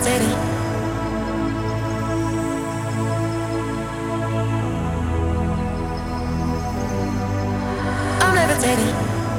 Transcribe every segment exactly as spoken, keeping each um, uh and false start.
levitating. I'm levitating.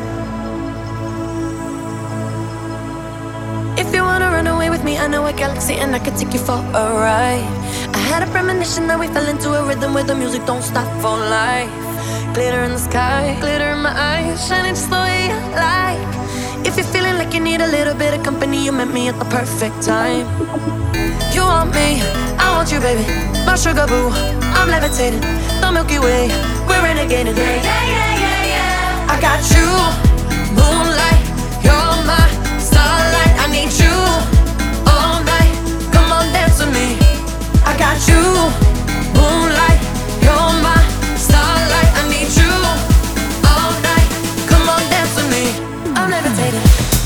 If you wanna run away with me, I know a galaxy and I could take you for a ride. I had a premonition that we fell into a rhythm where the music don't stop for life. Glitter in the sky, glitter in my eyes, shining just the way I like. If you're feeling like you need a little bit of company, you met me at the perfect time. You want me, I want you, baby. My sugar boo, I'm levitating. The Milky Way, we're renegading. Yeah, yeah, yeah, yeah, yeah. I got you, moonlight, you're my starlight. I need you all night. Come on, dance with me. I got you, moonlight, you're my starlight. I need you all night. Come on, dance with me. I'm levitating.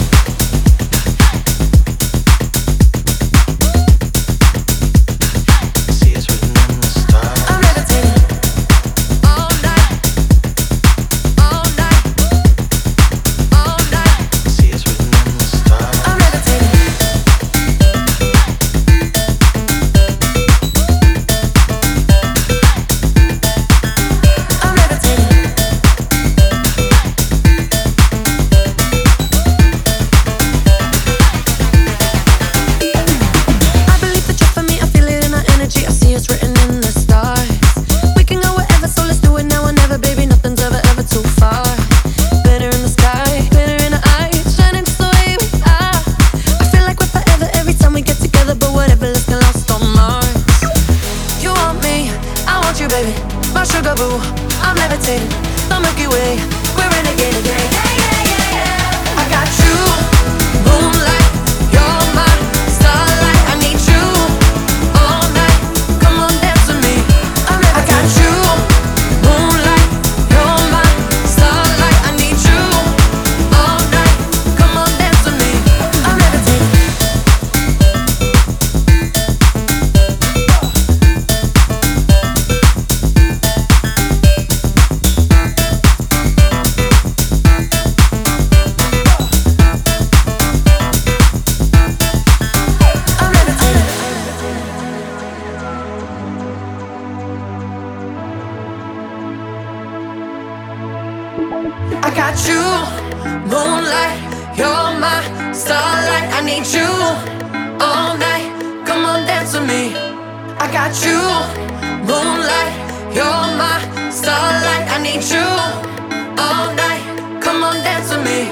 I got you, moonlight, you're my starlight. I need you all night. Come on, dance with me. I got you, moonlight, you're my starlight. I need you all night. Come on, dance with me.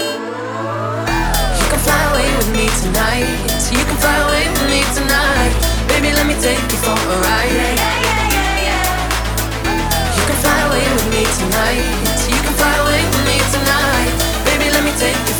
You can fly away with me tonight. You can fly away with me tonight. Baby, let me take you for a ride. Yeah, yeah, yeah, yeah, yeah. You can fly away with me tonight. You can fly away with me tonight. Baby, let me take you